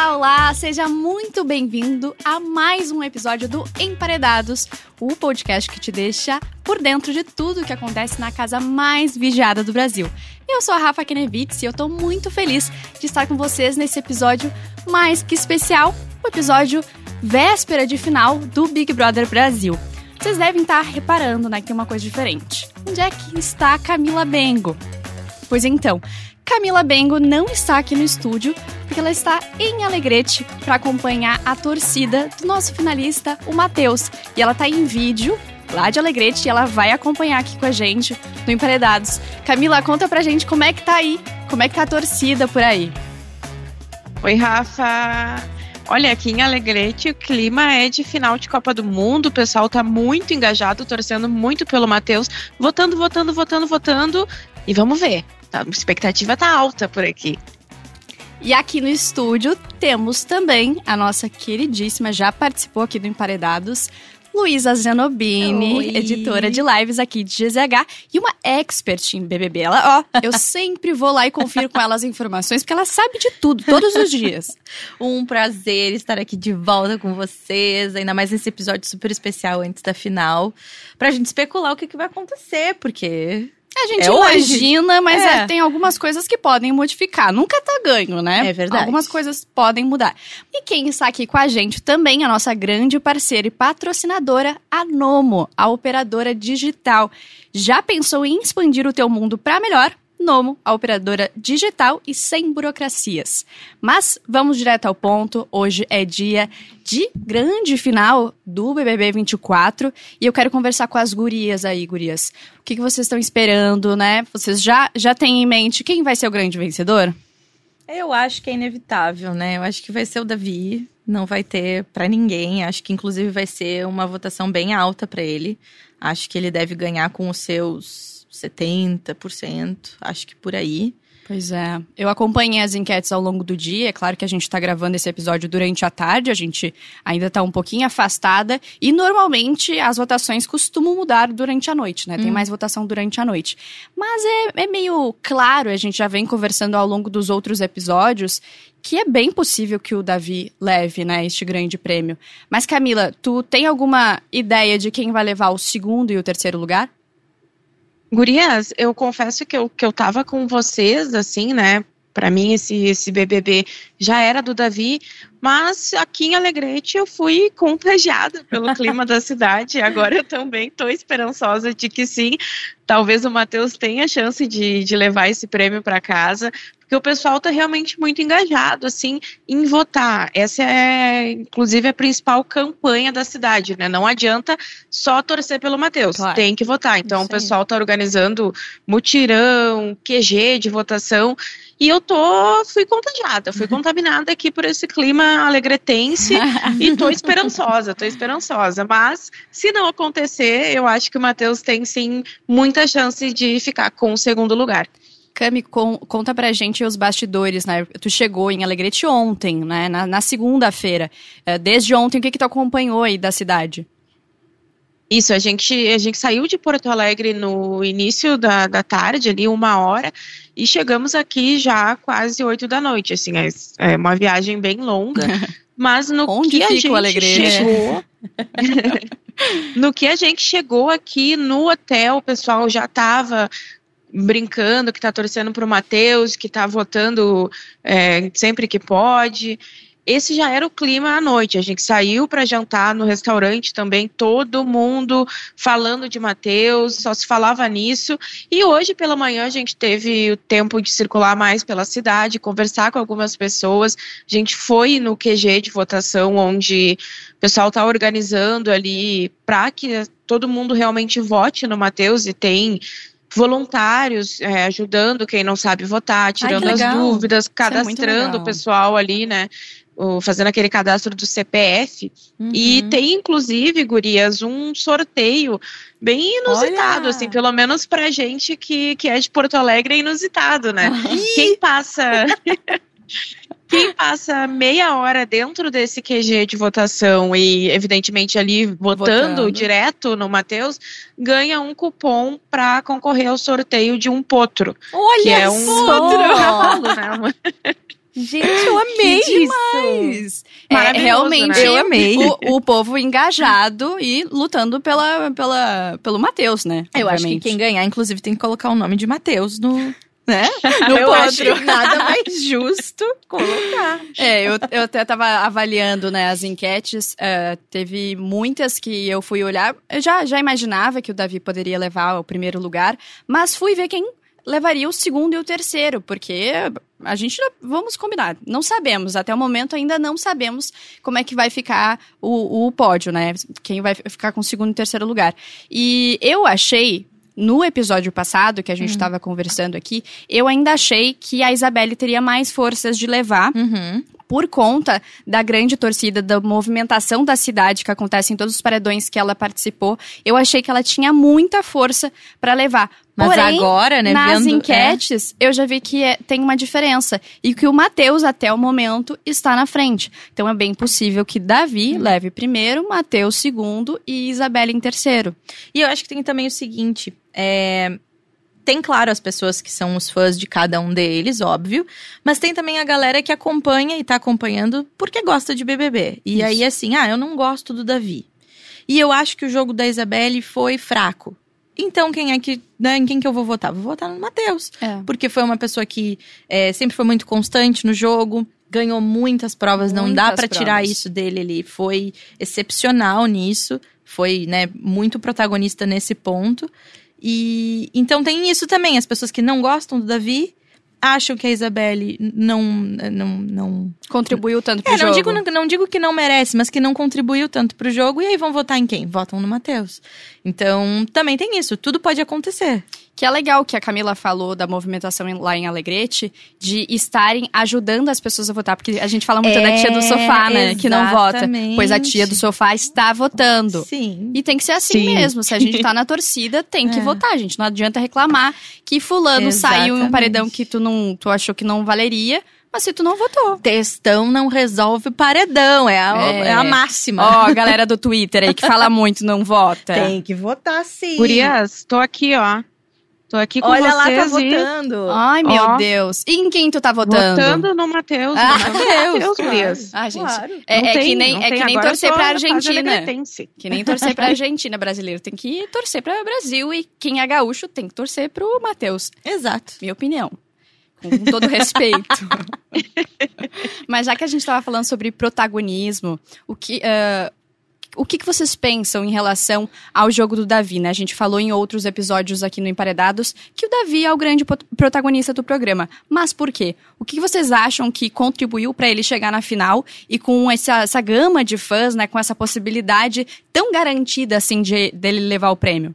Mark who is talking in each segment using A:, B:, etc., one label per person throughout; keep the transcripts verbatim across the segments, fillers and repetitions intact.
A: Olá, olá! Seja muito bem-vindo a mais um episódio do Emparedados, o podcast que te deixa por dentro de tudo que acontece na casa mais vigiada do Brasil. Eu sou a Rafa Kenevitz e eu tô muito feliz de estar com vocês nesse episódio mais que especial, o episódio véspera de final do Big Brother Brasil. Vocês devem estar reparando, né, que tem uma coisa diferente. Onde é que está a Camila Bengo? Pois então, Camila Bengo não está aqui no estúdio porque ela está em Alegrete para acompanhar a torcida do nosso finalista, o Matheus. E ela está em vídeo lá de Alegrete e ela vai acompanhar aqui com a gente no Emparedados. Camila, conta pra gente como é que tá aí, como é que tá a torcida por aí.
B: Oi, Rafa! Olha, aqui em Alegrete o clima é de final de Copa do Mundo, o pessoal tá muito engajado, torcendo muito pelo Matheus, votando, votando, votando, votando, e vamos ver, a expectativa tá alta por aqui.
A: E aqui no estúdio temos também a nossa queridíssima, já participou aqui do Emparedados, Luísa Zanobini, Oi. Editora de lives aqui de G Z H e uma expert em B B B. Ela, ó, eu sempre vou lá e confiro com ela as informações, porque ela sabe de tudo, todos os dias.
C: Um prazer estar aqui de volta com vocês, ainda mais nesse episódio super especial antes da final, pra gente especular o que, que vai acontecer, porque...
A: A gente
C: é
A: imagina,
C: hoje.
A: mas
C: é.
A: É, tem algumas coisas que podem modificar. Nunca tá ganho, né?
C: É verdade.
A: Algumas coisas podem mudar. E quem está aqui com a gente também, a nossa grande parceira e patrocinadora, a Nomo, a operadora digital. Já pensou em expandir o teu mundo para melhor? Nomo, a operadora digital e sem burocracias. Mas vamos direto ao ponto. Hoje é dia de grande final do B B B vinte e quatro e eu quero conversar com as gurias aí, gurias. O que, que vocês estão esperando, né? Vocês já, já têm em mente quem vai ser o grande vencedor?
C: Eu acho que é inevitável, né? Eu acho que vai ser o Davi, não vai ter pra ninguém. Acho que inclusive vai ser uma votação bem alta pra ele. Acho que ele deve ganhar com os seus setenta por cento, acho que por aí.
A: Pois é, eu acompanhei as enquetes ao longo do dia, é claro que a gente tá gravando esse episódio durante a tarde, a gente ainda tá um pouquinho afastada, e normalmente as votações costumam mudar durante a noite, né, tem hum. mais votação durante a noite. Mas é, é meio claro, a gente já vem conversando ao longo dos outros episódios, que é bem possível que o Davi leve, né, este grande prêmio. Mas Camila, tu tem alguma ideia de quem vai levar o segundo e o terceiro lugar?
B: Gurias, eu confesso que eu, que eu tava com vocês, assim, né, pra mim esse, esse B B B já era do Davi, mas aqui em Alegrete eu fui contagiada pelo clima da cidade, agora eu também tô esperançosa de que sim, talvez o Matheus tenha chance de, de levar esse prêmio para casa, porque o pessoal tá realmente muito engajado, assim, em votar. Essa é, inclusive, a principal campanha da cidade, né? Não adianta só torcer pelo Matheus, claro. Tem que votar. Então, o pessoal tá organizando mutirão, Q G de votação, e eu tô, fui contagiada, fui contaminada aqui por esse clima alegretense, e tô esperançosa, tô esperançosa. Mas, se não acontecer, eu acho que o Matheus tem, sim, muita chance de ficar com o segundo lugar.
A: Cami, com, conta pra gente os bastidores, né? Tu chegou em Alegrete ontem, né? Na, na segunda-feira. Desde ontem, o que que tu acompanhou aí da cidade?
B: Isso, a gente, a gente saiu de Porto Alegre no início da, da tarde, ali uma hora, e chegamos aqui já quase oito da noite, assim, é, é uma viagem bem longa, mas no
A: Onde
B: que a
A: fica o
B: gente
A: Alegrete?
B: chegou... no que a gente chegou aqui no hotel, o pessoal já estava brincando, que tá torcendo pro Matheus, que tá votando é, sempre que pode. Esse já era o clima à noite, a gente saiu para jantar no restaurante também, todo mundo falando de Matheus, só se falava nisso, e hoje pela manhã a gente teve o tempo de circular mais pela cidade, conversar com algumas pessoas, a gente foi no Q G de votação, onde o pessoal está organizando ali para que todo mundo realmente vote no Matheus, e tem voluntários é, ajudando quem não sabe votar, tirando
A: Ai,
B: as dúvidas, cadastrando
A: é
B: o pessoal ali, né, o, fazendo aquele cadastro do C P F,
C: uhum.
B: E tem inclusive, gurias, um sorteio bem inusitado,
C: Olha.
B: assim, pelo menos pra gente que, que é de Porto Alegre é inusitado, né, quem passa... Quem passa meia hora dentro desse Q G de votação e, evidentemente, ali votando, votando. direto no Matheus, ganha um cupom para concorrer ao sorteio de um potro.
C: Olha
B: que é um
C: potro!
B: cavalo, né?
C: Gente, eu amei
A: Que
C: isso!
A: demais! É,
B: Maravilhoso,
A: realmente,
B: né?
C: Eu amei.
A: O, o povo engajado e lutando pela, pela, pelo Matheus, né?
C: Eu acho que
A: Obviamente.
C: quem ganhar, inclusive, tem que colocar o nome de Matheus no... Né?
A: No
C: eu
A: pódio.
C: acho nada mais justo colocar.
A: É, eu, eu até tava avaliando, né, as enquetes, uh, teve muitas que eu fui olhar, eu já, já imaginava que o Davi poderia levar o primeiro lugar, mas fui ver quem levaria o segundo e o terceiro, porque a gente, vamos combinar, não sabemos, até o momento ainda não sabemos como é que vai ficar o, o pódio, né, quem vai ficar com o segundo e terceiro lugar. E eu achei... No episódio passado, que a gente estava uhum. conversando aqui, eu ainda achei que a Isabelle teria mais forças de levar,
C: Uhum.
A: por conta da grande torcida, da movimentação da cidade que acontece em todos os paredões que ela participou. Eu achei que ela tinha muita força para levar.
C: Mas
A: Porém,
C: agora, né,
A: nas
C: vendo,
A: enquetes, é... eu já vi que é, tem uma diferença. E que o Matheus, até o momento, está na frente. Então, é bem possível que Davi hum. leve primeiro, Matheus segundo e Isabelle em terceiro.
C: E eu acho que tem também o seguinte, é... tem, claro, as pessoas que são os fãs de cada um deles, óbvio. Mas tem também a galera que acompanha e tá acompanhando porque gosta de B B B. E Isso. aí, assim, ah, eu não gosto do Davi. E eu acho que o jogo da Isabelle foi fraco. Então, quem é que, né, em quem que eu vou votar? Vou votar no Matheus.
A: É.
C: Porque foi uma pessoa que é, sempre foi muito constante no jogo, ganhou muitas provas, muitas não dá pra provas. Tirar isso dele. Ele foi excepcional nisso, foi, né, muito protagonista nesse ponto. E então tem isso também, as pessoas que não gostam do Davi acham que a Isabelle não não, não
A: contribuiu tanto pro
C: é,
A: jogo.
C: Não digo, não, não digo que não merece, mas que não contribuiu tanto pro jogo. E aí vão votar em quem? Votam no Matheus. Então também tem isso, tudo pode acontecer.
A: Que é legal que a Camila falou da movimentação lá em Alegrete, de estarem ajudando as pessoas a votar. Porque a gente fala muito
C: é,
A: da tia do sofá, né?
C: Exatamente.
A: Que não vota. Pois a tia do sofá está votando.
C: Sim.
A: E tem que ser assim Sim. mesmo. Se a gente tá na torcida, tem que é. votar, gente. Não adianta reclamar que fulano Exatamente. Saiu em um paredão que tu, não, tu achou que não valeria. Mas se tu não votou.
C: Textão não resolve paredão, é a, é. É a máxima.
A: Ó, a galera do Twitter aí que fala muito, não vota.
C: Tem que votar sim.
B: Gurias, tô aqui, ó. Tô aqui com
C: Olha
B: vocês.
C: Olha lá, tá
B: e...
C: votando.
A: Ai, meu
B: Ó.
A: Deus. E em quem tu tá votando?
B: Votando no Matheus.
A: Ah,
B: Matheus,
C: Matheus,
B: Gurias.
A: Ah, gente.
C: Claro.
A: É,
B: Não
A: é
B: tem,
A: que nem,
B: não
A: é
B: tem.
A: que nem
B: Agora
A: torcer
B: só
A: pra
B: a
A: Argentina.
B: alegretense.
A: Que nem torcer pra Argentina, brasileiro. Tem que torcer pra Brasil. E quem é gaúcho tem que torcer pro Matheus.
C: Exato.
A: Minha opinião. Com todo respeito. Mas já que a gente tava falando sobre protagonismo, o que... Uh, O que, que vocês pensam em relação ao jogo do Davi, né? A gente falou em outros episódios aqui no Emparedados que o Davi é o grande protagonista do programa. Mas por quê? O que, que vocês acham que contribuiu para ele chegar na final e com essa, essa gama de fãs, né? Com essa possibilidade tão garantida, assim, de, dele levar o prêmio?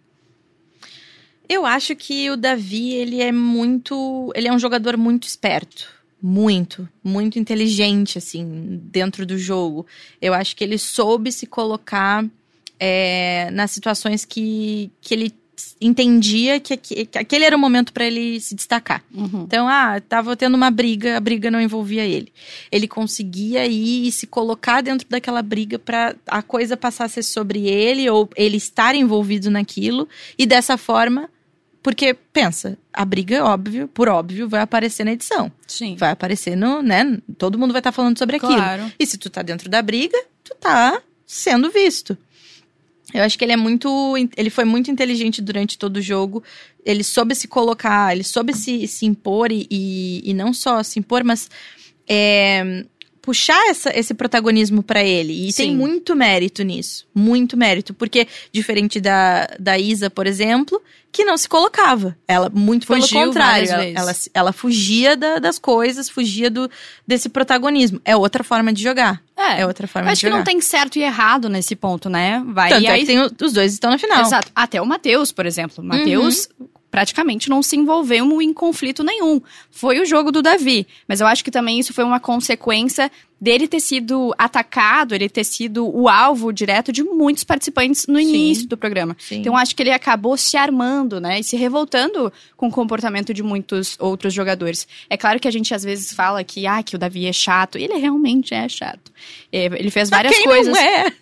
C: Eu acho que o Davi, ele é muito... Ele é um jogador muito esperto. Muito, muito inteligente, assim, dentro do jogo. Eu acho que ele soube se colocar é, nas situações que, que ele entendia que, que, que aquele era o momento para ele se destacar.
A: Uhum.
C: Então, ah, tava tendo uma briga, a briga não envolvia ele. Ele conseguia ir e se colocar dentro daquela briga para a coisa passar a ser sobre ele, ou ele estar envolvido naquilo, e dessa forma... Porque, pensa, a briga, óbvio, por óbvio, vai aparecer na edição.
A: Sim.
C: Vai aparecer no, né? Todo mundo vai estar tá falando sobre aquilo.
A: Claro.
C: E se tu tá dentro da briga, tu tá sendo visto. Eu acho que ele é muito... Ele foi muito inteligente durante todo o jogo. Ele soube se colocar, ele soube se, se impor e, e, e não só se impor, mas... É, puxar essa, esse protagonismo pra ele. E Sim. tem muito mérito nisso. Muito mérito. Porque, diferente da, da Isa, por exemplo, que não se colocava. Ela, muito
A: Fugiu
C: pelo contrário. Ela,
A: vezes.
C: ela, ela fugia da, das coisas, fugia do, desse protagonismo. É outra forma de jogar.
A: É,
C: é outra forma
A: acho
C: de jogar.
A: que não tem certo e errado nesse ponto, né? Vai,
C: Tanto
A: e
C: é
A: aí...
C: que tem, os dois estão na final.
A: Exato. Até o Matheus, por exemplo. O Matheus... Uhum. praticamente não se envolveu em conflito nenhum. Foi o jogo do Davi. Mas eu acho que também isso foi uma consequência dele ter sido atacado, ele ter sido o alvo direto de muitos participantes no início Sim. do programa.
C: Sim.
A: Então, acho que ele acabou se armando, né? E se revoltando com o comportamento de muitos outros jogadores. É claro que a gente às vezes fala que, ah, que o Davi é chato. Ele realmente é chato. Ele fez várias
C: quem
A: coisas.
C: Não é?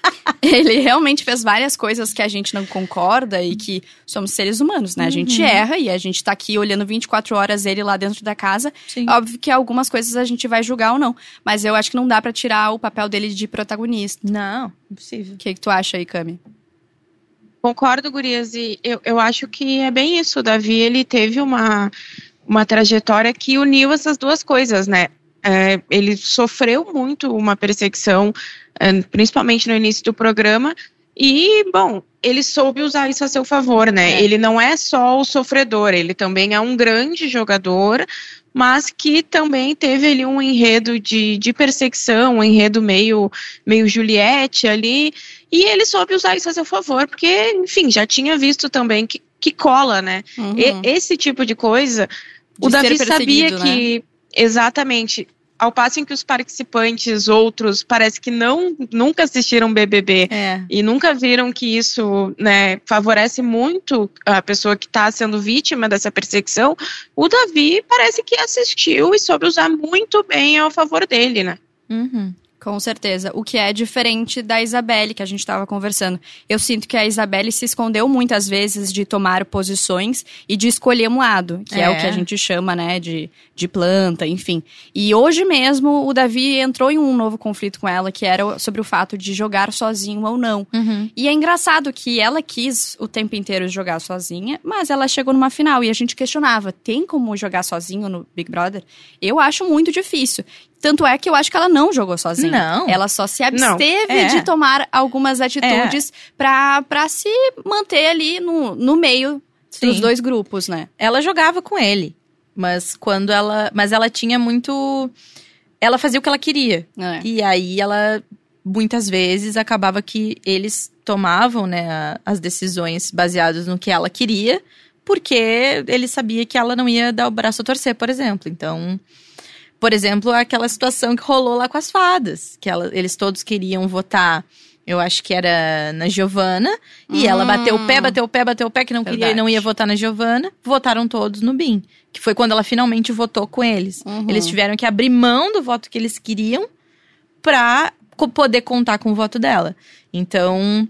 A: Ele realmente fez várias coisas que a gente não concorda e que somos seres humanos, né? A gente
C: Uhum.
A: erra e a gente tá aqui olhando vinte e quatro horas ele lá dentro da casa.
C: Sim.
A: Óbvio que algumas coisas a gente vai julgar ou não. Mas eu acho que não dá pra tirar o papel dele de protagonista.
C: Não, impossível.
A: O que, que tu acha aí, Cami?
B: Concordo, gurias, e eu, eu acho que é bem isso. O Davi, ele teve uma, uma trajetória que uniu essas duas coisas, né? É, ele sofreu muito uma perseguição, é, principalmente no início do programa, e, bom, ele soube usar isso a seu favor, né? É. Ele não é só o sofredor, ele também é um grande jogador, mas que também teve ali um enredo de, de perseguição, um enredo meio, meio Juliette ali, e ele soube usar isso a seu favor, porque, enfim, já tinha visto também que, que cola, né?
A: Uhum.
B: E, esse tipo de coisa,
A: de
B: o Davi sabia
A: né?
B: que, exatamente, ao passo em que os participantes outros parece que não, nunca assistiram B B B
C: É.
B: e nunca viram que isso, né, favorece muito a pessoa que está sendo vítima dessa perseguição, o Davi parece que assistiu e soube usar muito bem ao favor dele, né?
C: Uhum.
A: Com certeza. O que é diferente da Isabelle, que a gente estava conversando. Eu sinto que a Isabelle se escondeu muitas vezes de tomar posições e de escolher um lado, que é, é o que a gente chama, né, de, de planta, enfim. E hoje mesmo o Davi entrou em um novo conflito com ela, que era sobre o fato de jogar sozinho ou não.
C: Uhum.
A: E é engraçado que ela quis o tempo inteiro jogar sozinha, mas ela chegou numa final e a gente questionava, tem como jogar sozinho no Big Brother? Eu acho muito difícil. Tanto é que eu acho que ela não jogou sozinha.
C: Não.
A: Ela só se absteve
C: é.
A: de tomar algumas atitudes é. pra, pra se manter ali no, no meio Sim. dos dois grupos, né?
C: Ela jogava com ele, mas quando ela... Mas ela tinha muito... Ela fazia o que ela queria.
A: É.
C: E aí ela, muitas vezes, acabava que eles tomavam, né, as decisões baseadas no que ela queria, porque ele sabia que ela não ia dar o braço a torcer, por exemplo. Então... Por exemplo, aquela situação que rolou lá com as fadas. Que ela, eles todos queriam votar, eu acho que era na Giovana. E
A: hum.
C: ela bateu o pé, bateu o pé, bateu o pé, que não
A: Verdade.
C: queria e não ia votar na Giovana. Votaram todos no Bim. Que foi quando ela finalmente votou com eles.
A: Uhum.
C: Eles tiveram que abrir mão do voto que eles queriam pra poder contar com o voto dela. Então,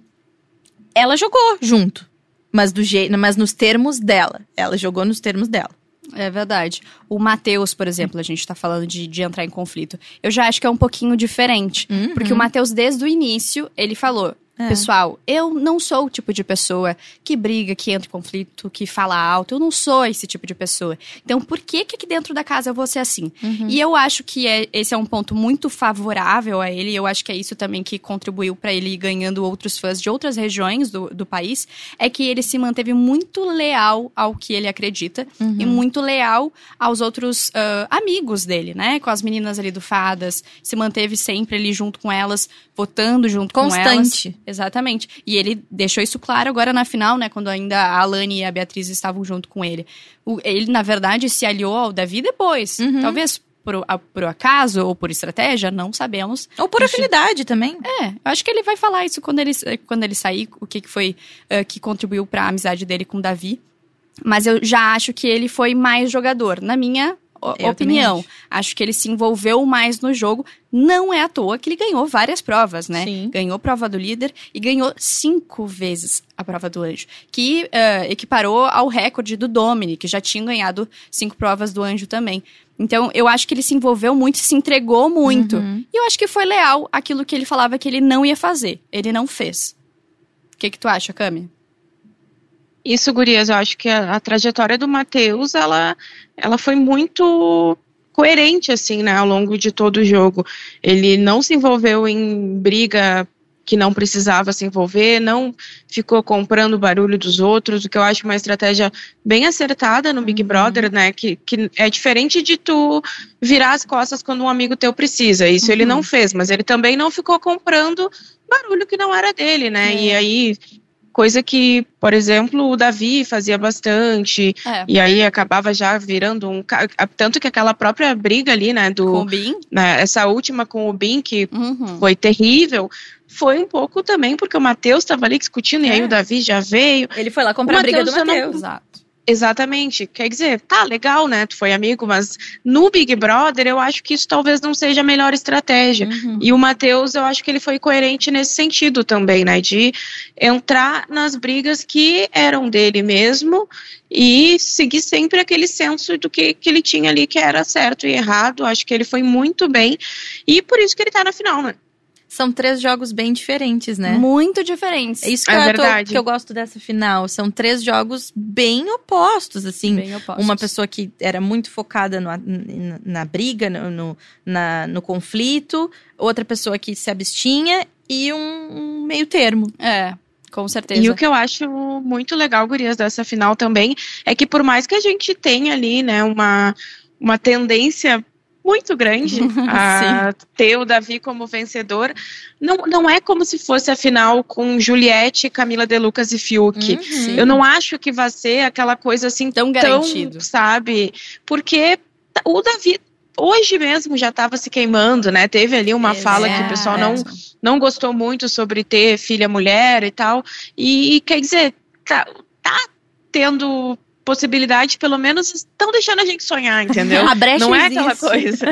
C: ela jogou junto. Mas, do jeito, mas nos termos dela. Ela jogou nos termos dela.
A: É verdade. O Matheus, por exemplo, a gente tá falando de, de entrar em conflito. Eu já acho que é um pouquinho diferente.
C: Uhum.
A: Porque o Matheus, desde o início, ele falou... É. Pessoal, eu não sou o tipo de pessoa que briga, que entra em conflito, que fala alto. Eu não sou esse tipo de pessoa. Então, por que que aqui dentro da casa eu vou ser assim?
C: Uhum.
A: E eu acho que é, esse é um ponto muito favorável a ele. Eu acho que é isso também que contribuiu para ele ir ganhando outros fãs de outras regiões do, do país. É que ele se manteve muito leal ao que ele acredita.
C: Uhum.
A: E muito leal aos outros uh, amigos dele, né? Com as meninas ali do Fadas. Se manteve sempre ali junto com elas, votando junto
C: Constante.
A: com elas. Constante. Exatamente. E ele deixou isso claro agora na final, né? Quando ainda a Alane e a Beatriz estavam junto com ele. O, ele, na verdade, se aliou ao Davi depois.
C: Uhum.
A: Talvez por, a, por acaso ou por estratégia, não sabemos.
C: Ou por afinidade também.
A: É, eu acho que ele vai falar isso quando ele, quando ele sair, o que, que foi uh, que contribuiu para a amizade dele com o Davi. Mas eu já acho que ele foi mais jogador, na minha
C: Eu
A: opinião. Acho. acho que ele se envolveu mais no jogo. Não é à toa que ele ganhou várias provas, né?
C: Sim.
A: Ganhou prova do líder e ganhou cinco vezes a prova do anjo. Que uh, equiparou ao recorde do Domini, que já tinha ganhado cinco provas do anjo também. Então, eu acho que ele se envolveu muito, se entregou muito.
C: Uhum.
A: E eu acho que foi leal àquilo que ele falava que ele não ia fazer. Ele não fez. O que que tu acha, Cami?
B: Isso, gurias, eu acho que a, a trajetória do Matheus, ela, ela foi muito coerente, assim, né, ao longo de todo o jogo. Ele não se envolveu em briga que não precisava se envolver, não ficou comprando o barulho dos outros, o que eu acho uma estratégia bem acertada no Big Brother, né, que, que é diferente de tu virar as costas quando um amigo teu precisa. Isso uhum. ele não fez, mas ele também não ficou comprando barulho que não era dele, né, é. e aí... coisa que, por exemplo, o Davi fazia bastante,
A: É.
B: e aí acabava já virando um... Tanto que aquela própria briga ali, né, do...
A: Com o Bin?
B: Né, essa última com o Bin, que
A: Uhum.
B: foi terrível, foi um pouco também porque o Matheus estava ali discutindo,
C: É.
B: e aí o Davi já veio.
C: Ele foi lá comprar
B: O
C: a briga do
B: Matheus já não-
C: Matheus.
A: Exato.
B: Exatamente, quer dizer, tá legal, né, tu foi amigo, mas no Big Brother eu acho que isso talvez não seja a melhor estratégia.
C: Uhum.
B: E o Matheus, eu acho que ele foi coerente nesse sentido também, né, de entrar nas brigas que eram dele mesmo e seguir sempre aquele senso do que, que ele tinha ali, que era certo e errado. Acho que ele foi muito bem e por isso que ele tá na final, né.
C: São três jogos bem diferentes, né?
A: Muito diferentes.
C: É isso que,
B: É
C: eu, tô-
B: verdade.
C: que eu gosto dessa final. São três jogos bem opostos, assim.
A: Bem opostos.
C: Uma pessoa que era muito focada no- na, na briga, no, no, na- no conflito. Outra pessoa que se abstinha. E um, um meio termo.
A: É, com certeza.
B: E o que eu acho muito legal, gurias, dessa final também, é que por mais que a gente tenha ali, né, uma, uma tendência muito grande a ter o Davi como vencedor, não, não é como se fosse a final com Juliette, Camila De Lucas e Fiuk.
C: Uhum.
B: Eu não acho que vai ser aquela coisa assim
A: Tão garantido.
B: sabe? Porque o Davi hoje mesmo já estava se queimando, né? Teve ali uma
A: Exato.
B: fala que o pessoal não, não gostou muito sobre ter filha mulher e tal. E quer dizer, tá, tá tendo possibilidade, pelo menos estão deixando a gente sonhar, entendeu?
C: A brecha
B: Não é
C: existe.
B: aquela coisa.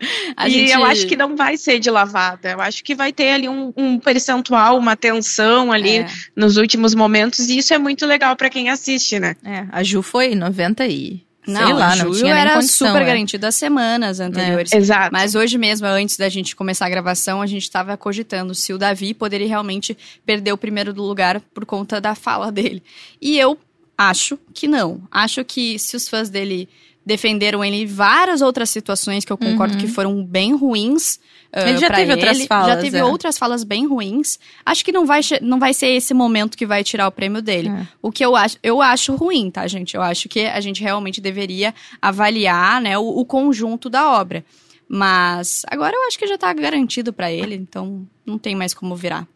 A: A
B: E
A: gente-
B: eu acho que não vai ser de lavada. Eu acho que vai ter ali um, um percentual, uma tensão ali
A: É.
B: nos últimos momentos. E isso é muito legal pra quem assiste, né?
C: É, a Ju foi noventa e...
A: Não,
C: sei lá,
A: a
C: não
A: Ju
C: tinha nem
A: era
C: condição,
A: super
C: é.
A: garantido as semanas anteriores.
B: Exato.
A: Mas hoje mesmo, antes da gente começar a gravação, a gente estava cogitando se o Davi poderia realmente perder o primeiro do lugar por conta da fala dele. E eu acho que não. Acho que se os fãs dele defenderam ele em várias outras situações que eu concordo
C: Uhum.
A: que foram bem ruins. Uh,
C: Ele já
A: pra
C: teve outras
A: ele.
C: falas,
A: Já teve
C: é.
A: outras falas bem ruins. Acho que não vai, che- não vai ser esse momento que vai tirar o prêmio dele.
C: É.
A: O que eu acho, eu acho ruim, tá, gente? Eu acho que a gente realmente deveria avaliar, né, o, o conjunto da obra. Mas agora eu acho que já tá garantido pra ele, então não tem mais como virar.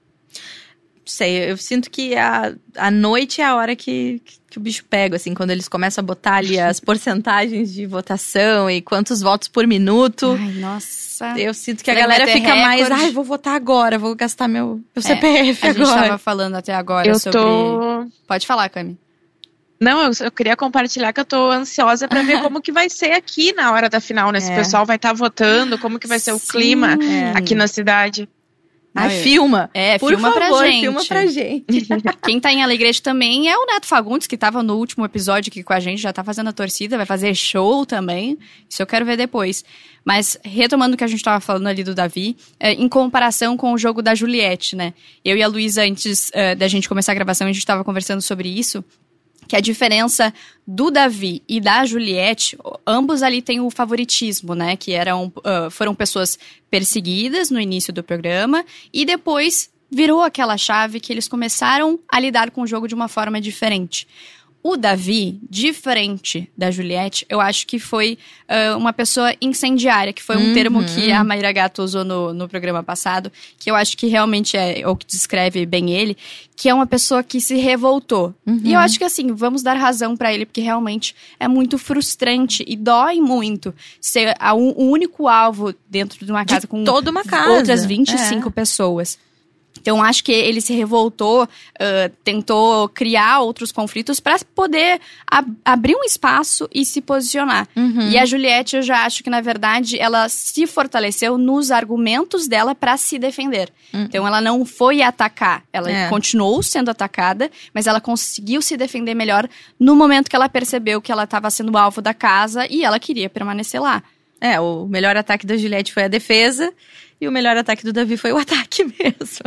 C: Sei, eu sinto que a, a noite é a hora que, que o bicho pega, assim, quando eles começam a botar ali as porcentagens de votação e quantos votos por minuto.
A: Ai, nossa.
C: Eu sinto que a
A: Será que
C: galera
A: vai ter
C: fica mais,
A: recorde?
C: ai, vou votar agora, vou gastar meu, meu
A: É,
C: C P F
A: A gente
C: agora.
A: tava falando até agora
B: Eu
A: sobre...
B: tô...
A: Pode falar, Cami.
B: Não, eu, eu queria compartilhar que eu tô ansiosa pra ver como que vai ser aqui na hora da final, né? Se o
C: É.
B: pessoal vai estar votando, como que vai ser o
A: Sim.
B: clima
C: É.
B: aqui na cidade.
C: Ai,
A: Não, eu-
C: filma.
A: É,
C: Por
A: filma
C: favor,
A: pra gente.
C: filma pra gente.
A: Quem tá em Alegrete também é o Neto Fagundes, que tava no último episódio aqui com a gente, já tá fazendo a torcida, vai fazer show também. Isso eu quero ver depois. Mas, retomando o que a gente tava falando ali do Davi, é, em comparação com o jogo da Juliette, né? Eu e a Luísa, antes é, da gente começar a gravação, a gente tava conversando sobre isso. Que a diferença do Davi e da Juliette, ambos ali têm o favoritismo, né? Que eram, uh, foram pessoas perseguidas no início do programa e depois virou aquela chave que eles começaram a lidar com o jogo de uma forma diferente. O Davi, diferente da Juliette, eu acho que foi uh, uma pessoa incendiária, que foi um
C: Uhum.
A: termo que a Mayra Gato usou no, no programa passado, que eu acho que realmente é o que descreve bem ele, que é uma pessoa que se revoltou.
C: Uhum.
A: E eu acho que assim, vamos dar razão pra ele, porque realmente é muito frustrante e dói muito ser a, um, o único alvo dentro de uma casa com
C: toda uma casa.
A: outras vinte e cinco
C: É.
A: pessoas. Então, acho que ele se revoltou, uh, tentou criar outros conflitos para poder ab- abrir um espaço e se posicionar.
C: Uhum.
A: E a Juliette, eu já acho que, na verdade, ela se fortaleceu nos argumentos dela para se defender.
C: Uhum.
A: Então, ela não foi atacar. Ela
C: É.
A: continuou sendo atacada, mas ela conseguiu se defender melhor no momento que ela percebeu que ela estava sendo alvo da casa e ela queria permanecer lá.
C: É, o melhor ataque da Juliette foi a defesa e o melhor ataque do Davi foi o ataque mesmo.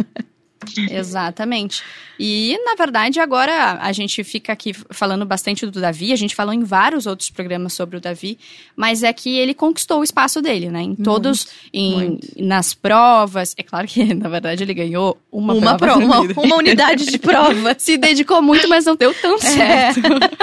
A: Exatamente. E, na verdade, agora a gente fica aqui falando bastante do Davi, a gente falou em vários outros programas sobre o Davi, mas é que ele conquistou o espaço dele, né? Em todos, em,
C: muito.
A: nas provas. É claro que, na verdade, ele ganhou uma,
C: Uma,
A: prova.
C: pro- uma,
A: primeiro.
C: uma unidade de prova.
A: Se dedicou muito, mas não deu tão certo.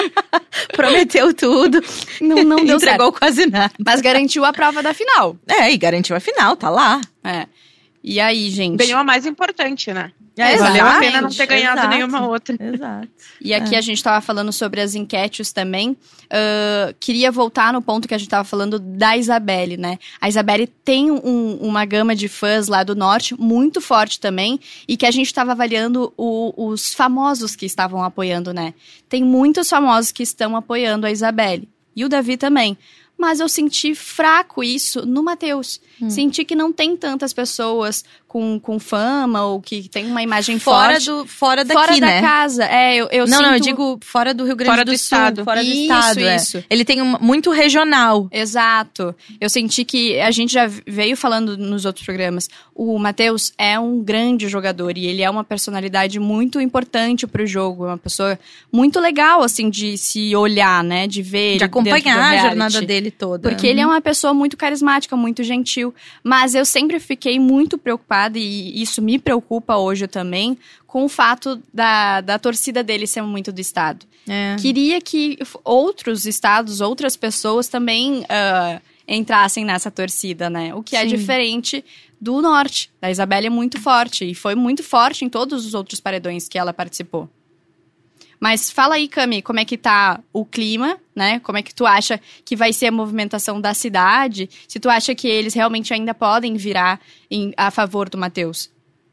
C: Prometeu tudo.
A: Não, não deu certo.
C: Entregou quase nada.
A: Mas garantiu a prova da final.
C: É, e garantiu a final, tá lá.
A: É. E aí, gente?
B: Ganhou a mais importante, né?
C: É,
B: valeu a
C: exatamente,
B: pena não ter ganhado
C: exato.
B: nenhuma outra.
C: Exato.
A: E aqui
C: É.
A: a gente estava falando sobre as enquetes também. Uh, queria voltar no ponto que a gente estava falando da Isabelle, né? A Isabelle tem um- uma gama de fãs lá do norte muito forte também. E que a gente estava avaliando o- os famosos que estavam apoiando, né? Tem muitos famosos que estão apoiando a Isabelle. E o Davi também. Mas eu senti fraco isso no Matheus.
C: Hum.
A: Senti que não tem tantas pessoas com, com fama ou que tem uma imagem
C: Fora,
A: forte.
C: do, fora daqui,
A: Fora da
C: né?
A: casa. É, eu, eu
C: não,
A: sinto...
C: não, eu digo fora do Rio Grande
B: Fora
C: do,
B: do
C: Sul.
B: estado.
C: Fora do
A: Isso,
C: estado, é.
A: isso.
C: Ele tem um, muito regional.
A: Exato. Eu senti que a gente já veio falando nos outros programas. O Matheus é um grande jogador e ele é uma personalidade muito importante pro jogo. É uma pessoa muito legal, assim, de se olhar, né? De ver ele
C: De acompanhar
A: dentro do
C: a
A: reality.
C: jornada dele toda.
A: Porque ele é uma pessoa muito carismática, muito gentil. Mas eu sempre fiquei muito preocupada, e isso me preocupa hoje também, com o fato da, da torcida dele ser muito do estado.
C: É.
A: Queria que outros estados, outras pessoas também ah, entrassem nessa torcida, né? O que é
C: Sim.
A: diferente do norte. Da Isabelle é muito forte, e foi muito forte em todos os outros paredões que ela participou. Mas fala aí, Cami, como é que tá o clima, né? Como é que tu acha que vai ser a movimentação da cidade? Se tu acha que eles realmente ainda podem virar em, a favor do Matheus?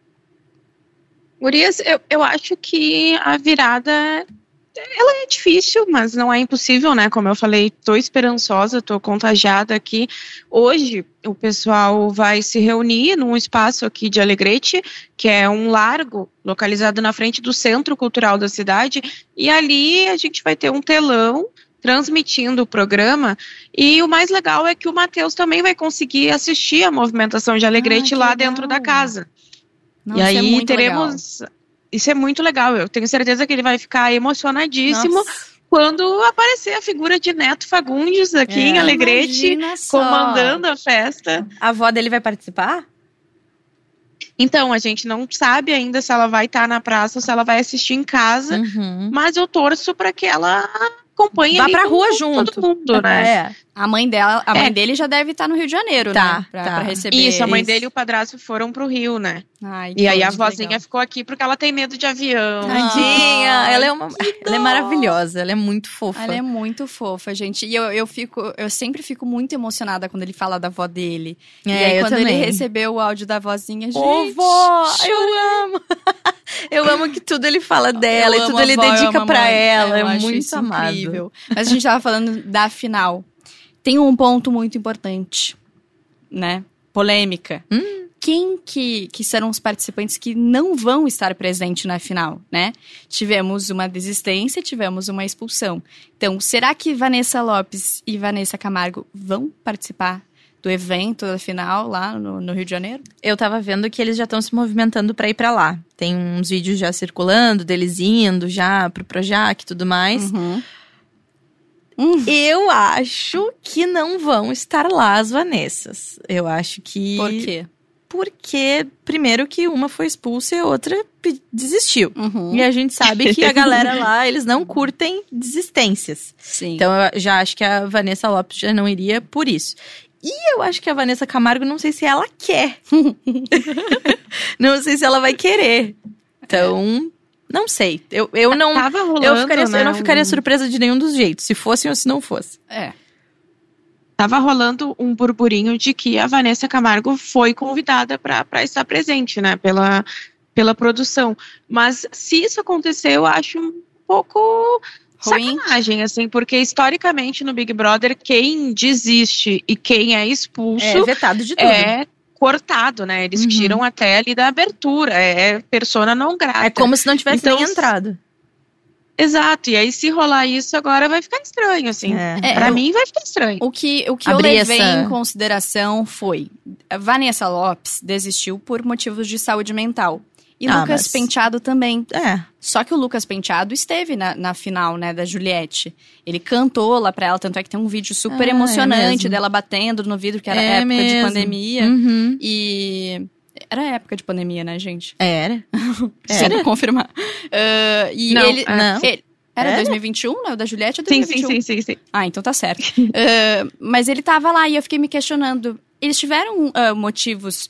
B: Gurias, eu, eu acho que a virada, ela é difícil, mas não é impossível, né? Como eu falei, tô esperançosa, tô contagiada aqui. Hoje, o pessoal vai se reunir num espaço aqui de Alegrete, que é um largo localizado na frente do Centro Cultural da cidade, e ali a gente vai ter um telão transmitindo o programa, e o mais legal é que o Matheus também vai conseguir assistir a movimentação de Alegrete
A: Ah, que
B: lá
A: legal.
B: dentro da casa.
A: Não,
B: e
A: isso é
B: aí
A: muito legal.
B: teremos. Isso é muito legal. Eu tenho certeza que ele vai ficar emocionadíssimo
A: Nossa.
B: quando aparecer a figura de Neto Fagundes aqui
C: É.
B: em Alegrete,
A: Imagina só.
B: comandando a festa.
C: A avó dele vai participar?
B: Então, a gente não sabe ainda se ela vai estar na praça ou se ela vai assistir em casa,
C: Uhum.
B: mas eu torço para que ela acompanhe
C: Vá
B: ali
C: pra
B: com
C: rua
B: todo
C: junto.
B: mundo, né?
C: É.
A: A mãe dela, a
B: É.
A: mãe dele já deve estar no Rio de Janeiro,
C: Tá,
A: né? Pra,
C: tá.
A: pra receber.
B: Isso, a mãe
C: Isso.
B: dele e o padrasto foram pro Rio, né?
A: Ai, que
B: E aí a
A: coisa
B: vozinha
A: legal.
B: ficou aqui porque ela tem medo de avião.
C: Tadinha,
A: Ai,
C: ela é uma, ela é
A: dó.
C: maravilhosa, ela é muito fofa.
A: Ela é muito fofa, gente. E eu, eu fico, eu sempre fico muito emocionada quando ele fala da avó dele. e
C: É,
A: aí,
C: eu
A: quando
C: também.
A: ele recebeu o áudio da vozinha, gente.
C: Ô, vó, eu amo. Eu amo que tudo ele fala dela
A: eu
C: e
A: amo
C: tudo
A: a
C: ele
A: avó, eu
C: dedica
A: amo a
C: pra
A: mãe.
C: ela.
A: Eu
C: É
A: acho
C: muito
A: isso
C: amado.
A: incrível. Mas a gente tava falando da final. Tem um ponto muito importante, né? Polêmica.
C: Hum.
A: Quem que, que serão os participantes que não vão estar presentes na final, né? Tivemos uma desistência, tivemos uma expulsão. Então, será que Vanessa Lopes e Vanessa Camargo vão participar do evento da final lá no, no Rio de Janeiro?
C: Eu tava vendo que eles já estão se movimentando pra ir pra lá. Tem uns vídeos já circulando deles indo já pro Projac e tudo mais.
A: Uhum.
C: Eu acho que não vão estar lá as Vanessas. Eu acho que...
A: Por quê?
C: Porque, primeiro, que uma foi expulsa e a outra pe- desistiu.
A: Uhum.
C: E a gente sabe que a galera lá, eles não curtem desistências.
A: Sim.
C: Então, eu já acho que a Vanessa Lopes já não iria por isso. E eu acho que a Vanessa Camargo, não sei se ela quer. Não sei se ela vai querer. Então, não sei. Eu, eu não...
B: Tava rolando,
C: Eu, ficaria,
B: né,
C: eu não ficaria
B: um-
C: surpresa de nenhum dos jeitos. Se fosse ou se não fosse.
A: É.
B: Tava rolando um burburinho de que a Vanessa Camargo foi convidada para estar presente, né, pela, pela produção. Mas se isso acontecer, eu acho um pouco
A: Ruim.
B: sacanagem, assim, porque historicamente no Big Brother, quem desiste e quem é expulso
C: É vetado de tudo.
B: é cortado, né? Eles
C: Uhum.
B: tiram até ali da abertura, é persona não grata.
C: É como se não tivesse
B: Então,
C: nem entrado.
B: Exato, e aí se rolar isso agora vai ficar estranho, assim.
C: É.
A: É,
B: Pra
A: eu-
B: mim vai ficar estranho.
A: O que, o que eu
C: Abrir
A: levei
C: essa-
A: em consideração foi... A Vanessa Lopes desistiu por motivos de saúde mental. E
C: Ah,
A: Lucas
C: mas-
A: Penteado também.
C: É.
A: Só que o Lucas Penteado esteve na, na final, né, da Juliette. Ele cantou lá pra ela, tanto é que tem um vídeo super
C: Ah, é
A: emocionante
C: mesmo.
A: dela batendo no vidro, que era
C: É
A: época de
C: mesmo.
A: pandemia.
C: Uhum.
A: E... Era época de pandemia, né, gente?
C: Era.
A: Só pra confirmar. Ah, e
B: Não,
A: ele...
C: não.
A: ele- Era
C: Era?
A: dois mil e vinte e um, né? O da Juliette é
B: Sim,
A: dois mil e vinte e um.
B: sim, sim, sim, sim.
A: Ah, então tá certo. Uh, mas ele tava lá e eu fiquei me questionando. Eles tiveram uh, motivos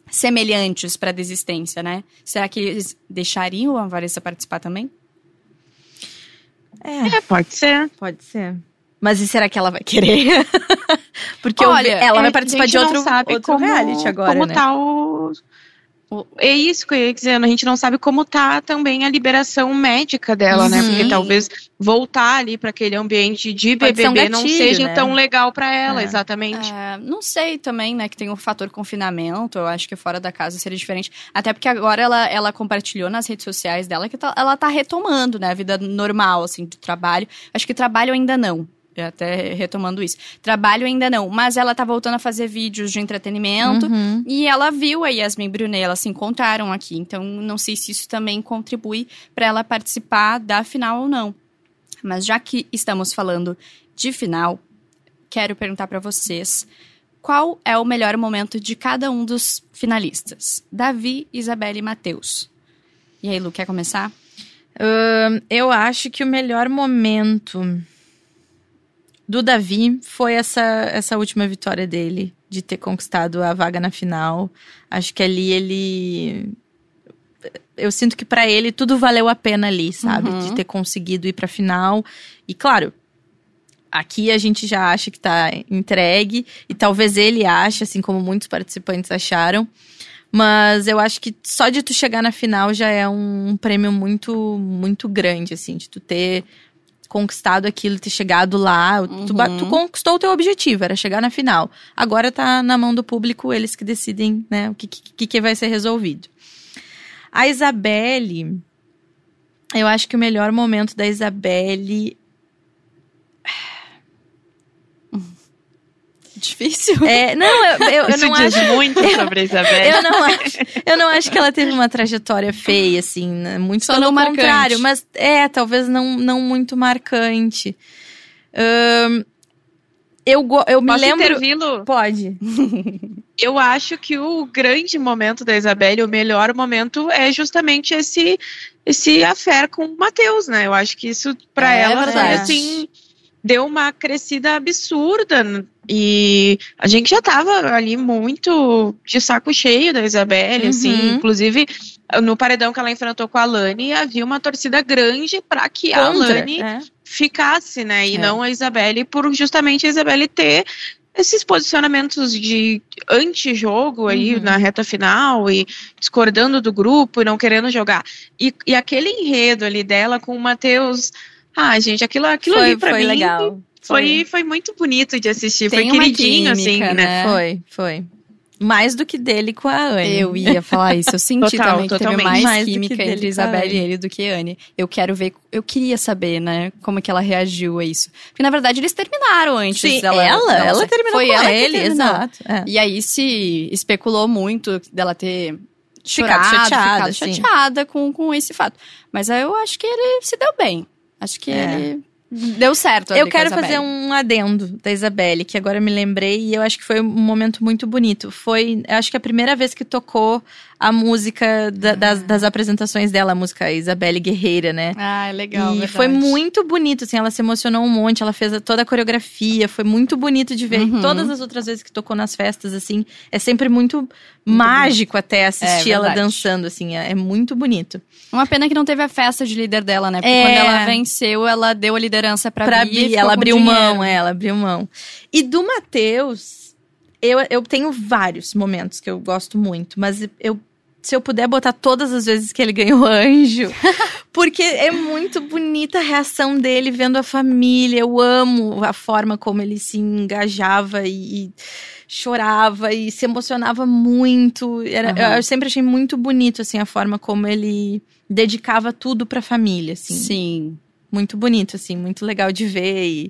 A: semelhantes pra desistência, né? Será que eles deixariam a Vanessa participar também?
B: É, é pode ser.
C: Pode ser. Mas e será que ela vai querer? Porque
A: Olha,
C: eu vi, ela
B: é,
C: vai participar de outro,
B: sabe
C: outro
B: como,
C: reality agora,
B: como
C: né?
B: Tá o... É isso que eu ia dizendo, a gente não sabe como tá também a liberação médica dela, né? Porque
A: Sim.
B: talvez voltar ali para aquele ambiente de
C: Pode ser um
B: B B B não
C: gatilho,
B: seja
C: né?
B: tão legal para ela,
C: É.
B: exatamente.
A: É, não sei também, né, que tem o fator confinamento, eu acho que fora da casa seria diferente. Até porque agora ela, ela compartilhou nas redes sociais dela que tá- ela tá retomando, né, a vida normal, assim, de trabalho. Acho que trabalho ainda não. Até retomando isso. Trabalho ainda não, mas ela tá voltando a fazer vídeos de entretenimento.
C: Uhum.
A: E ela viu a Yasmin Brunet, elas se encontraram aqui. Então, não sei se isso também contribui para ela participar da final ou não. Mas já que estamos falando de final, quero perguntar para vocês qual é o melhor momento de cada um dos finalistas. Davi, Isabelle e Matheus. E aí, Lu, quer começar?
C: Ahn, eu acho que o melhor momento do Davi foi essa, essa última vitória dele, de ter conquistado a vaga na final. Acho que ali ele... Eu sinto que pra ele tudo valeu a pena ali, sabe?
A: Uhum.
C: De ter conseguido ir pra final. E claro, aqui a gente já acha que tá entregue. E talvez ele ache, assim como muitos participantes acharam. Mas eu acho que só de tu chegar na final já é um prêmio muito, muito grande, assim. De tu ter conquistado aquilo, ter chegado lá.
A: Uhum.
C: Tu, ba- tu conquistou o teu objetivo, era chegar na final. Agora tá na mão do público, eles que decidem, né, o que, que, que vai ser resolvido. A Isabelle, eu acho que o melhor momento da Isabelle...
A: Difícil.
C: É, não, eu, eu, eu
B: Isso
C: não
B: diz
C: acho...
B: muito sobre a Isabelle.
C: Eu não, acho, eu não acho que ela teve uma trajetória feia, assim, né? Muito
A: Só
C: pelo
A: não marcante.
C: contrário, mas é, talvez não, não muito marcante. Ahn, eu, go- eu me
B: Posso
C: lembro...
B: intervi-lo?
C: Pode.
B: Eu acho que o grande momento da Isabelle, o melhor momento, é justamente esse, esse affair com o Matheus, né? Eu acho que isso, pra
A: É
B: ela, foi
A: verdade.
B: assim, deu uma crescida absurda. E a gente já tava ali muito de saco cheio da Isabelle,
C: Uhum.
B: assim. Inclusive, no paredão que ela enfrentou com a Lani, havia uma torcida grande pra que a
C: Contra,
B: Lani
C: é.
B: ficasse, né? E
A: É.
B: não a Isabelle, por justamente a Isabelle ter esses posicionamentos de antijogo aí
C: Uhum.
B: na reta final e discordando do grupo e não querendo jogar. E, e aquele enredo ali dela com o Matheus, ah, gente, aquilo, aquilo
C: Foi,
B: ali pra
C: foi
B: mim
C: legal.
B: foi, foi muito bonito de assistir,
A: Tem
B: foi
A: uma
B: queridinho,
A: química,
B: assim, né?
A: né?
C: Foi, foi. Mais do que dele com a Anne.
A: Eu ia falar isso. Eu senti
B: Total,
A: também que teve
B: totalmente.
A: mais,
C: Mais do
A: química
C: que dele
A: entre
C: com a
A: Isabelle
C: Anne.
A: e ele do que Anne. Eu quero ver, eu queria saber, né, como que ela reagiu a isso. Porque, na verdade, eles terminaram antes
C: Sim,
A: dela.
C: ela,
A: dela
C: ela
A: sair.
C: terminou
A: Foi
C: com
A: ela que
C: ele,
A: terminou.
C: exato. É.
A: E aí se especulou muito dela ter
C: Ficado
A: chorado,
C: chateada,
A: ficado
C: sim.
A: chateada com, com esse fato. Mas aí eu acho que ele se deu bem. Acho que
C: É.
A: ele deu certo ali
C: Eu
A: com a
C: quero
A: Isabelle.
C: fazer um adendo da Isabelle, que agora eu me lembrei, e eu acho que foi um momento muito bonito. Foi, eu acho que a primeira vez que tocou a música da- das, das apresentações dela, a música Isabelle Guerreira, né?
A: Ah, legal,
C: E
A: verdade.
C: foi muito bonito, assim, ela se emocionou um monte, ela fez a- toda a coreografia, foi muito bonito de ver.
A: Uhum.
C: E todas as outras vezes que tocou nas festas, assim, é sempre muito, mágico até assistir
A: É,
C: ela
A: verdade.
C: dançando, assim, é, é muito bonito.
A: Uma pena que não teve a festa de líder dela, né? Porque
C: É.
A: quando ela venceu, ela deu a liderança pra,
C: Pra
A: Bia. e
C: Bia,
A: ficou
C: ela
A: com
C: abriu
A: dinheiro.
C: mão, é, ela abriu mão. E do Matheus, eu, eu tenho vários momentos que eu gosto muito, mas eu, se eu puder botar todas as vezes que ele ganhou anjo, porque é muito bonita a reação dele vendo a família, eu amo a forma como ele se engajava e, e chorava e se emocionava muito. Era,
A: Aham.
C: Eu sempre achei muito bonito, assim, a forma como ele dedicava tudo pra família, assim.
A: Sim.
C: Muito bonito, assim, muito legal de ver e,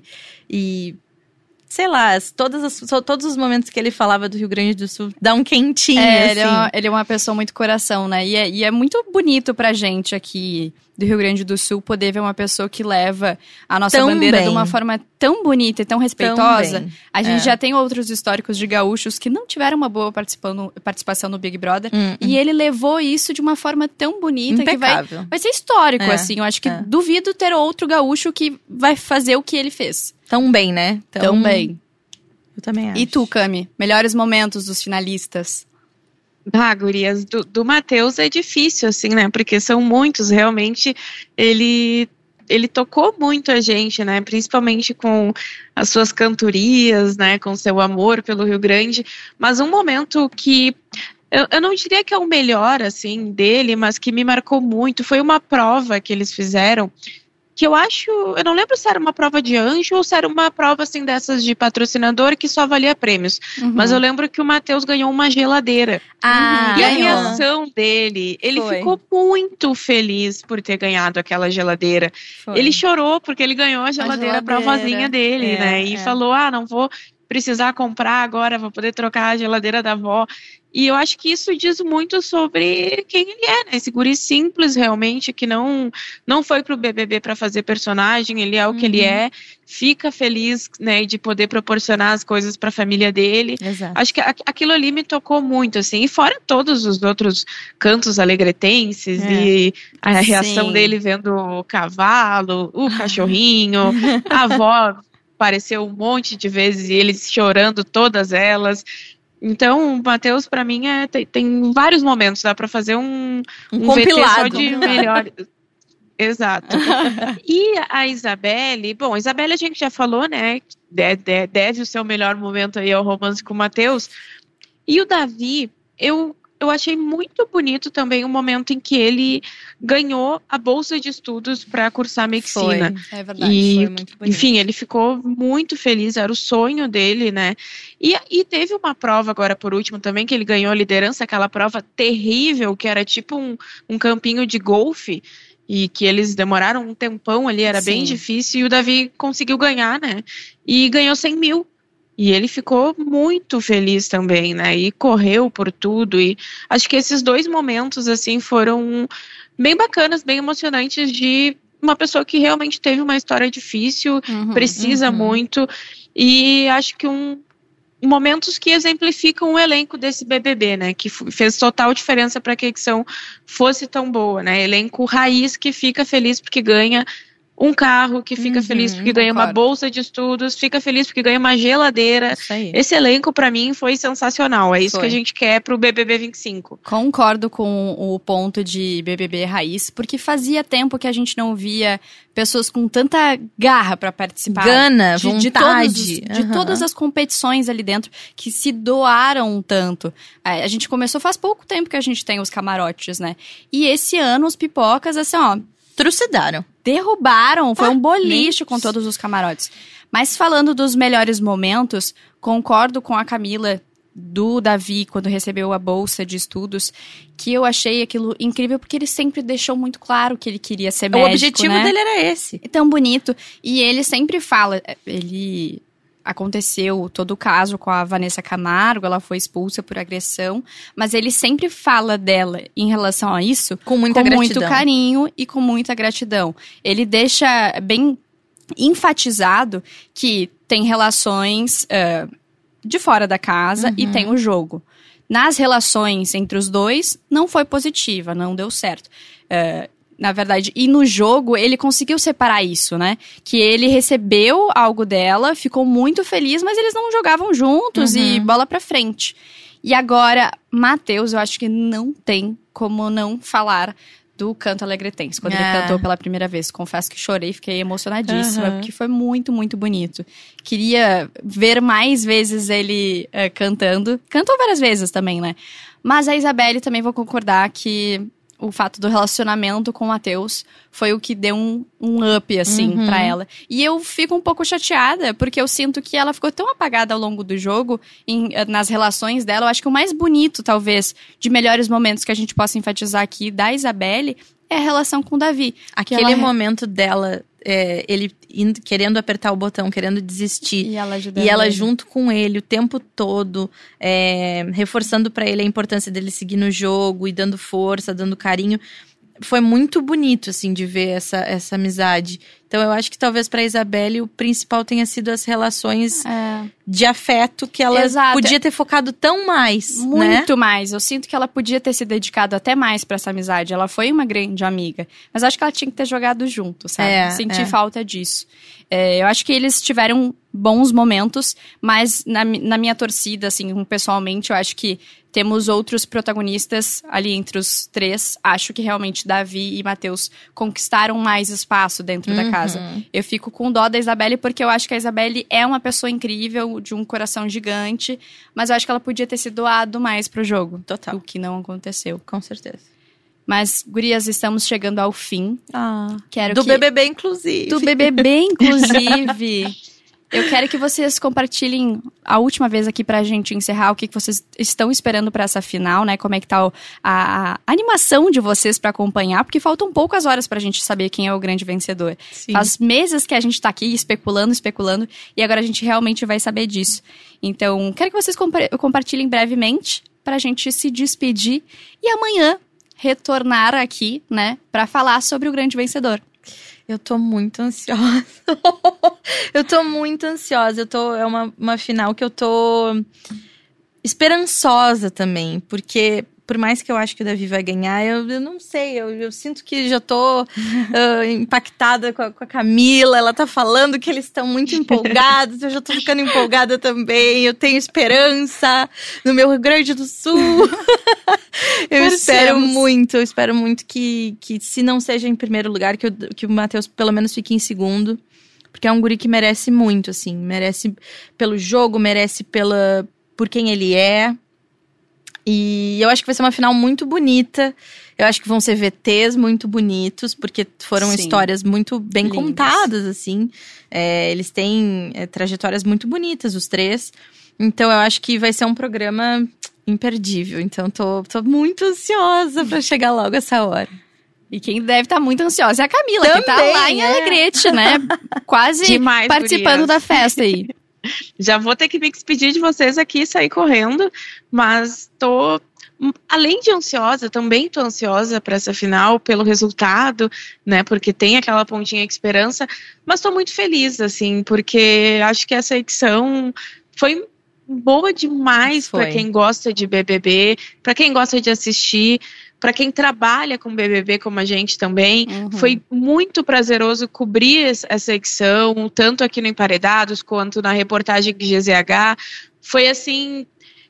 C: e sei lá, as- todas as, so- todos os momentos que ele falava do Rio Grande do Sul, dá um quentinho,
A: É,
C: assim.
A: ele, é uma, ele é uma pessoa muito coração, né? E é, e é muito bonito pra gente aqui do Rio Grande do Sul poder ver uma pessoa que leva a nossa
C: Tão
A: bandeira
C: bem.
A: de uma forma tão bonita e tão respeitosa.
C: Também.
A: A gente
C: É.
A: já tem outros históricos de gaúchos que não tiveram uma boa participando- participação no Big Brother.
C: Hum,
A: E ele levou isso de uma forma tão bonita que vai,
C: impecável.
A: vai ser histórico,
C: É,
A: assim. Eu acho que
C: é.
A: duvido ter outro gaúcho que vai fazer o que ele fez.
C: Tão bem, né?
A: Tão bem.
C: Eu também acho.
A: E tu, Cami? Melhores momentos dos finalistas?
B: Ah, gurias, do, do Matheus é difícil, assim, né? Porque são muitos, realmente, ele, ele tocou muito a gente, né? Principalmente com as suas cantorias, né? Com seu amor pelo Rio Grande. Mas um momento que, eu, eu não diria que é o melhor, assim, dele, mas que me marcou muito, foi uma prova que eles fizeram, que eu acho, eu não lembro se era uma prova de anjo ou se era uma prova, assim, dessas de patrocinador que só valia prêmios.
A: Uhum.
B: Mas eu lembro que o Matheus ganhou uma geladeira.
A: Ah,
B: E a
C: ganhou.
B: reação dele, ele
C: Foi.
B: ficou muito feliz por ter ganhado aquela geladeira.
C: Foi.
B: Ele chorou porque ele ganhou a geladeira, para a
C: geladeira,
B: vozinha dele,
C: é,
B: né? E
C: é.
B: falou, ah, não vou precisar comprar agora, vou poder trocar a geladeira da avó. E eu acho que isso diz muito sobre quem ele é, né? Esse guri simples, realmente, que não, não foi pro B B B para fazer personagem, ele é o que
C: Uhum.
B: ele é, fica feliz, né, de poder proporcionar as coisas para a família dele.
C: Exato.
B: Acho que a- aquilo ali me tocou muito, assim, e fora todos os outros cantos alegretenses
C: É.
B: e a reação
A: Sim.
B: dele vendo o cavalo, o cachorrinho, a avó apareceu um monte de vezes e ele chorando todas elas. Então, o Matheus, pra mim, é, tem, tem vários momentos, dá pra fazer um,
C: Um
B: um V T só
C: compilado.
B: de melhor. Exato. E a Isabelle, bom, a Isabelle a gente já falou, né? de- de- Deve o seu melhor momento aí ao romance com o Matheus. E o Davi, eu, eu achei muito bonito também o momento em que ele ganhou a bolsa de estudos para cursar medicina.
C: Foi.
A: É verdade.
B: E,
C: foi muito bonito.
B: enfim, ele ficou muito feliz, era o sonho dele, né? E, e teve uma prova agora, por último, também, que ele ganhou a liderança, aquela prova terrível, que era tipo um, um campinho de golfe, e que eles demoraram um tempão ali, era bem
A: Sim.
B: difícil, e o Davi conseguiu ganhar, né? E ganhou cem mil. E ele ficou muito feliz também, né? E correu por tudo. E acho que esses dois momentos, assim, foram bem bacanas, bem emocionantes de uma pessoa que realmente teve uma história difícil,
A: Uhum.
B: precisa
C: uhum.
B: muito. E acho que um momentos que exemplificam o elenco desse B B B, né? Que f- fez total diferença para que a edição fosse tão boa, né? Elenco raiz que fica feliz porque ganha um carro, que fica
C: Uhum,
B: feliz porque ganha uma
A: concordo.
B: bolsa de estudos, fica feliz porque ganha uma geladeira.
C: Isso aí.
B: Esse elenco, pra mim, foi sensacional. É isso
C: Foi.
B: que a gente quer pro B B B vinte e cinco.
A: Concordo com o ponto de B B B raiz, porque fazia tempo que a gente não via pessoas com tanta garra pra participar.
C: Gana,
A: de, de,
C: vontade.
A: todos os- de
C: Aham.
A: todas as competições ali dentro, que se doaram tanto. A a gente começou faz pouco tempo que a gente tem os camarotes, né? E esse ano os pipocas, assim, ó,
C: Trucidaram.
A: derrubaram, foi
C: Ah,
A: um boliche
C: nem-
A: com todos os camarotes. Mas falando dos melhores momentos, concordo com a Camila do Davi, quando recebeu a bolsa de estudos, que eu achei aquilo incrível, porque ele sempre deixou muito claro que ele queria ser médico,
C: o objetivo
A: né?
C: dele era esse.
A: É tão bonito. E ele sempre fala, ele aconteceu todo o caso com a Vanessa Camargo, ela foi expulsa por agressão, mas ele sempre fala dela em relação a isso
C: Com muita
A: com
C: gratidão.
A: muito carinho e com muita gratidão. Ele deixa bem enfatizado que tem relações ah, de fora da casa e
C: Uhum.
A: tem o jogo. Nas relações entre os dois, não foi positiva, não deu certo. Ah, na verdade, e no jogo, ele conseguiu separar isso, né? Que ele recebeu algo dela, ficou muito feliz, mas eles não jogavam juntos
C: Uhum.
A: e bola pra frente. E agora, Matheus, eu acho que não tem como não falar do canto alegretense, quando
C: É.
A: ele cantou pela primeira vez. Confesso que chorei, fiquei emocionadíssima,
C: Uhum.
A: porque foi muito, muito bonito. Queria ver mais vezes ele eh, cantando. Cantou várias vezes também, né? Mas a Isabelle também vou concordar que o fato do relacionamento com o Matheus foi o que deu um, um up, assim,
C: Uhum.
A: pra ela. E eu fico um pouco chateada, porque eu sinto que ela ficou tão apagada ao longo do jogo, em- nas relações dela. Eu acho que o mais bonito, talvez, de melhores momentos que a gente possa enfatizar aqui da Isabelle é a relação com o Davi.
C: Aquele
A: ela-
C: momento dela, é, ele indo- querendo apertar o botão, querendo desistir.
A: E ela ajudando
C: E ela
A: ele.
C: junto com ele o tempo todo, é, reforçando pra ele a importância dele seguir no jogo e dando força, dando carinho. Foi muito bonito, assim, de ver essa, essa amizade. Então, eu acho que talvez pra Isabelle o principal tenha sido as relações
A: É.
C: de afeto que ela
A: Exato.
C: podia ter focado tão mais, né?
A: Muito mais. Eu sinto que ela podia ter se dedicado até mais pra essa amizade. Ela foi uma grande amiga. Mas acho que ela tinha que ter jogado junto, sabe?
C: É,
A: Senti
C: é.
A: falta disso. É, eu acho que eles tiveram bons momentos, mas na, na minha torcida, assim, pessoalmente, eu acho que temos outros protagonistas ali entre os três. Acho que realmente Davi e Matheus conquistaram mais espaço dentro uhum. da casa. Eu fico com dó da Isabelle, porque eu acho que a Isabelle é uma pessoa incrível, de um coração gigante, mas eu acho que ela podia ter se doado mais pro jogo.
C: Total.
A: O que não aconteceu.
C: Com certeza.
A: Mas, gurias, estamos chegando ao fim.
C: Ah,
A: Quero
C: do
A: que...
C: B B B, inclusive.
A: Do B B B, inclusive. Eu quero que vocês compartilhem a última vez aqui pra gente encerrar o que vocês estão esperando pra essa final, né? Como é que tá o, a, a animação de vocês pra acompanhar, porque faltam poucas horas pra gente saber quem é o grande vencedor. Sim. Faz meses que a gente tá aqui especulando, especulando, e agora a gente realmente vai saber disso. Então, quero que vocês compa- compartilhem brevemente pra gente se despedir e amanhã retornar aqui, né, pra falar sobre o grande vencedor.
C: Eu tô muito ansiosa. eu tô muito ansiosa. Eu tô, é uma, uma final que eu tô esperançosa também. Porque, por mais que eu acho que o Davi vai ganhar, eu, eu não sei. Eu, eu sinto que já tô uh, impactada com a, com a Camila. Ela tá falando que eles estão muito empolgados. Eu já tô ficando empolgada também. Eu tenho esperança no meu Rio Grande do Sul. Eu Parecemos. espero muito, eu espero muito que, que se não seja em primeiro lugar, que, eu, que o Matheus pelo menos fique em segundo. Porque é um guri que merece muito, assim. Merece pelo jogo, merece pela, por quem ele é. E eu acho que vai ser uma final muito bonita. Eu acho que vão ser V Tês muito bonitos, porque foram Sim. histórias muito bem Lindas. contadas, assim. É, eles têm é, trajetórias muito bonitas, os três. Então eu acho que vai ser um programa imperdível. Então tô, tô muito ansiosa pra chegar logo essa hora.
A: E quem deve estar tá muito ansiosa é a Camila, Também, que tá lá em é. Alegrete, né? Quase Demais, participando gurias. da festa aí.
B: Já vou ter que me despedir de vocês aqui e sair correndo, mas tô, além de ansiosa, também tô ansiosa para essa final, pelo resultado, né, porque tem aquela pontinha de esperança, mas tô muito feliz, assim, porque acho que essa edição foi boa demais para quem gosta de B B B, para quem gosta de assistir, para quem trabalha com B B B como a gente também. Uhum. Foi muito prazeroso cobrir essa edição, tanto aqui no Emparedados quanto na reportagem de G Z H. Foi assim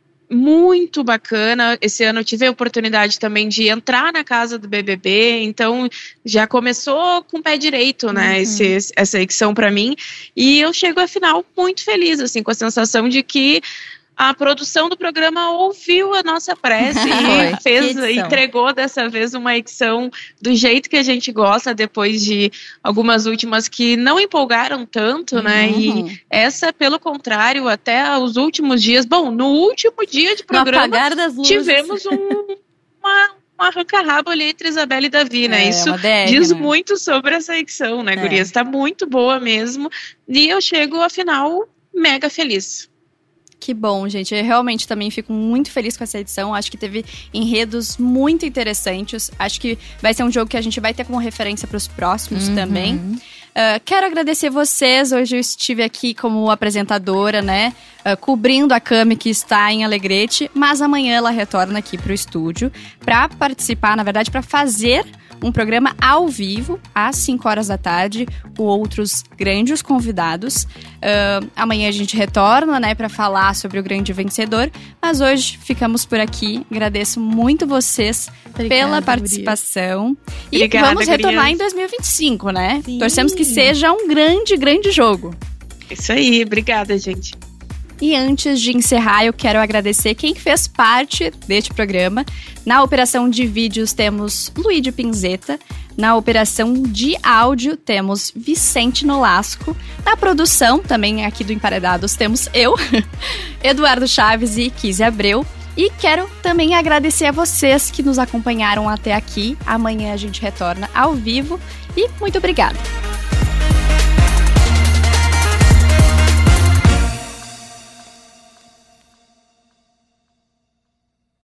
B: muito bacana. Esse ano eu tive a oportunidade também de entrar na casa do B B B, então já começou com o pé direito, né, uhum. esse, essa edição para mim, e eu chego à final muito feliz, assim, com a sensação de que a produção do programa ouviu a nossa prece e fez, entregou dessa vez uma edição do jeito que a gente gosta, depois de algumas últimas que não empolgaram tanto, uhum. né? E essa, pelo contrário, até os últimos dias. Bom, no último dia de programa, tivemos um, uma, um arranca-rabo ali entre Isabelle e Davi, né? É, Isso D R, diz né? muito sobre essa edição, né, é. gurias? Tá muito boa mesmo. E eu chego, afinal, mega feliz.
A: Que bom, gente. Eu realmente também fico muito feliz com essa edição. Acho que teve enredos muito interessantes. Acho que vai ser um jogo que a gente vai ter como referência para os próximos uhum. também. Uh, quero agradecer vocês. Hoje eu estive aqui como apresentadora, né? Uh, cobrindo a Cami, que está em Alegrete. Mas amanhã ela retorna aqui para o estúdio para participar, na verdade, para fazer um programa ao vivo, às cinco horas da tarde, com outros grandes convidados. Uh, amanhã a gente retorna, né, para falar sobre o grande vencedor. Mas hoje ficamos por aqui. Agradeço muito vocês Obrigada, pela participação. E Obrigada, vamos retornar gurias. Em dois mil e vinte e cinco, né? Sim. Torcemos que seja um grande, grande jogo.
B: Isso aí. Obrigada, gente.
A: E antes de encerrar, eu quero agradecer quem fez parte deste programa. Na operação de vídeos temos Luíde Pinzeta. Na operação de áudio temos Vicente Nolasco. Na produção, também aqui do Emparedados, temos eu, Eduardo Chaves e Kizzy Abreu. E quero também agradecer a vocês que nos acompanharam até aqui. Amanhã a gente retorna ao vivo. E muito obrigada!